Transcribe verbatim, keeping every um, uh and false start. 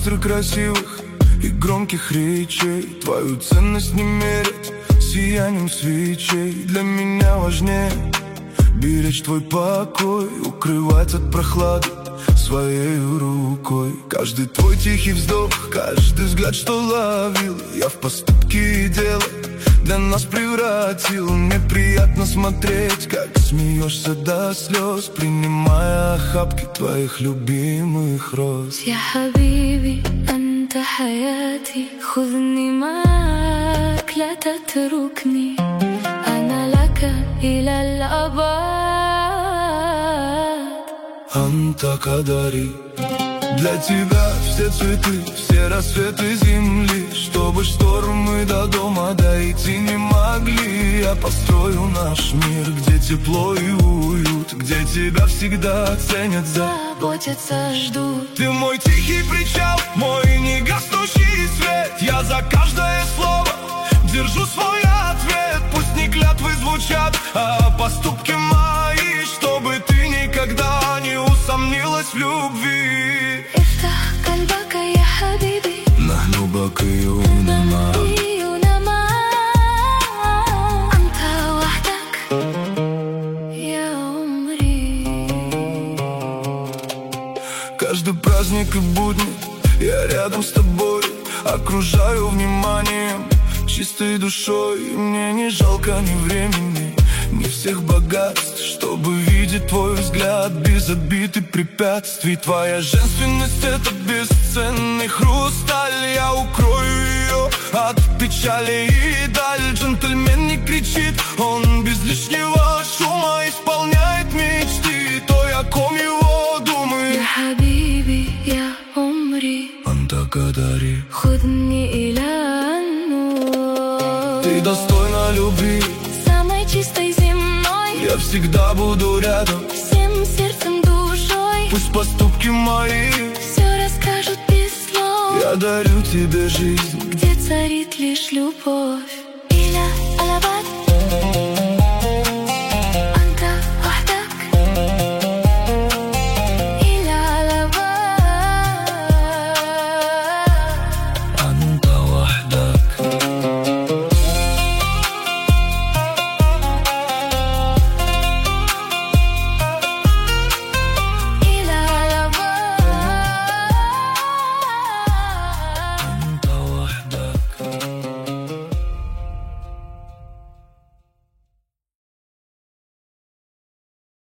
мастер красивых и громких речей. Твою ценность не мерят сиянием свечей. Для меня важнее беречь твой покой, укрывать от прохлады своей рукой. Каждый твой тихий вздох, каждый взгляд, что ловил я в поступки и дела для нас превратил. Мне приятно смотреть, как смеешься до слез, принимая охапки твоих любимых роз. يا حبيبي أنت حياتي خذني معك لا تتركني أنا لك إلى الأبد. Анта Кадари. Для тебя все цветы, все рассветы земли, чтобы штормы до дома дойти не могли. Я построю наш мир, где тепло и уют, где тебя всегда ценят, заботятся, ждут. Ты мой тихий причал, мой негаснущий свет. Я за каждое слово держу свой ответ. Пусть не клятвы звучат, а поступки мои, чтобы ты никогда не усомнилась в любви. افتح قلبك يا حبيبي نحن بقيون معا أنت وحدك يا عمري. Каждый праздник и будни я рядом с тобой, окружаю вниманием, чистой душой. Мне не жалко ни времени, ни всех богатств, чтобы видеть твой взгляд без обид и препятствий. Твоя женственность — это бесценный хрусталь. Я укрою ее от печали и даль. Джентльмен не кричит, он без лишнего шума исполняет мечты той, о ком его думает. يا حبيبي يا عمري Анта Кадари. خذني إلى النور. Ты достойна любви, самой чистой земной. я всегда буду рядом, всем сердцем, душой. пусть поступки мои все расскажут без слов. Я дарю тебе жизнь, где царит лишь любовь.